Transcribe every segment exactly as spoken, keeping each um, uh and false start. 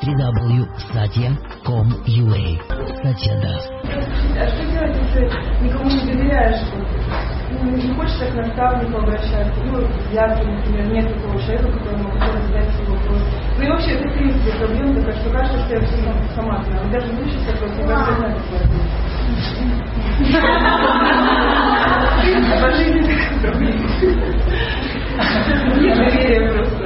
три дабл ю точка сатья точка ком точка ю а. Сатья даст. А что делать, если никому не доверяешь? Ну, не хочешь так к наставнику обращаться? Ну, взятки, например, нет такого человека, которому можно задать свой вопрос. Ну и вообще, это в принципе проблема такая, что кажется, что я все сама знаю. Даже в лучших вопросах я не знаю, как по жизни такая проблема. Нет доверия просто.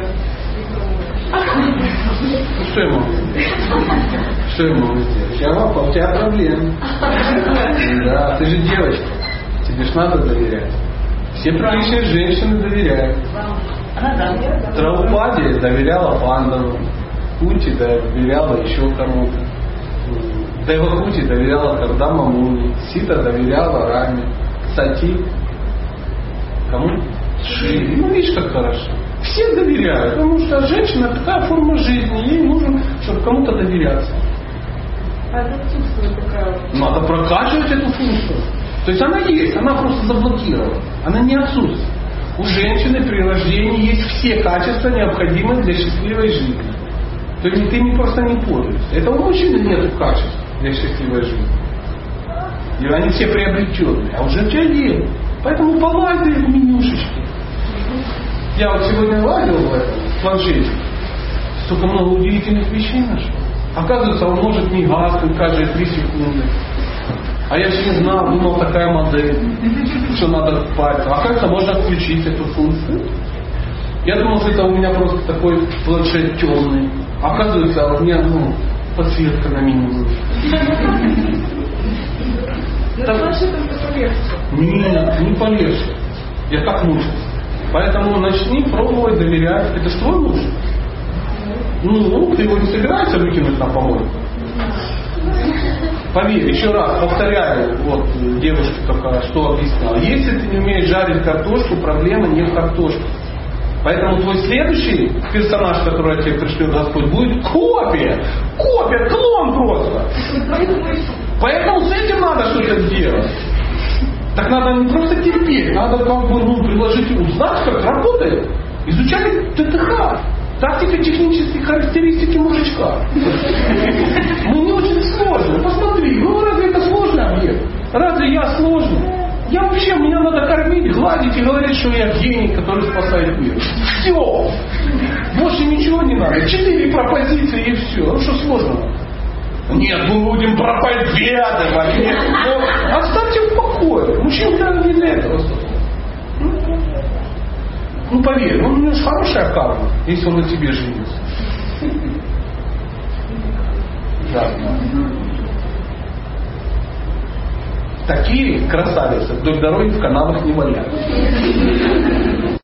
Что я могу? Что я могу сделать? Я вам, у тебя проблемы. Да, ты же девочка. Тебе ж надо доверять. Все приличные женщины доверяют. Драупади доверяла Пандаву. Кути доверяла еще кому-то. Девакути доверяла Кардама Муни. Сита доверяла Раме. Сати. Кому? Шиве. Ну видишь, как хорошо. Все доверяют, потому что женщина такая форма жизни, ей нужно, чтобы кому-то доверяться. А это отсутствует такая. Надо прокачивать эту функцию. То есть она есть, она просто заблокирована. Она не отсутствует. У женщины при рождении есть все качества, необходимые для счастливой жизни. То есть ты не просто не пользуешься. Это у мужчины нет качеств для счастливой жизни. И они все приобретенные. А уже у тебя есть. Поэтому полазай в менюшечке. Я вот сегодня ладил в этом в планшете. Столько много удивительных вещей нашел. Оказывается, он может не гаснуть каждые три секунды. А я еще не знал, думал, такая модель, что надо спать. А оказывается, можно отключить эту функцию. Я думал, что это у меня просто такой планшет темный. А оказывается, у меня ну, подсветка на минимум. Но планшетом это полегче. Нет, не полегче. Я как мучился. Поэтому начни пробовать доверять. Это что твой муж? Ну, ты его не собираешься выкинуть на помойку? Поверь, еще раз повторяю, вот девушке только что объясняла. Если ты не умеешь жарить картошку, проблема не в картошке. Поэтому твой следующий персонаж, который тебе пришлет Господь, будет копия. Копия, клон просто. Поэтому с этим надо что-то делать. Так надо не просто терпеть, надо как бы ну, приложить, узнать, как работает. Изучать ТТХ. Тактико-технические характеристики мужичка. Ну не очень сложно. Посмотри, ну разве это сложный объект? Разве я сложный? Я вообще, меня надо кормить, гладить и говорить, что я гений, который спасает мир. Все. Больше ничего не надо. Четыре пропозиции и все. Ну что сложного? Нет, мы будем проповедовать. Нет, но оставьте в покое. Мужчина не для этого. Ну поверь, ну, у него же хорошая карма, если он на тебе женится. Да. Такие красавицы вдоль дороги в канавах не валяют.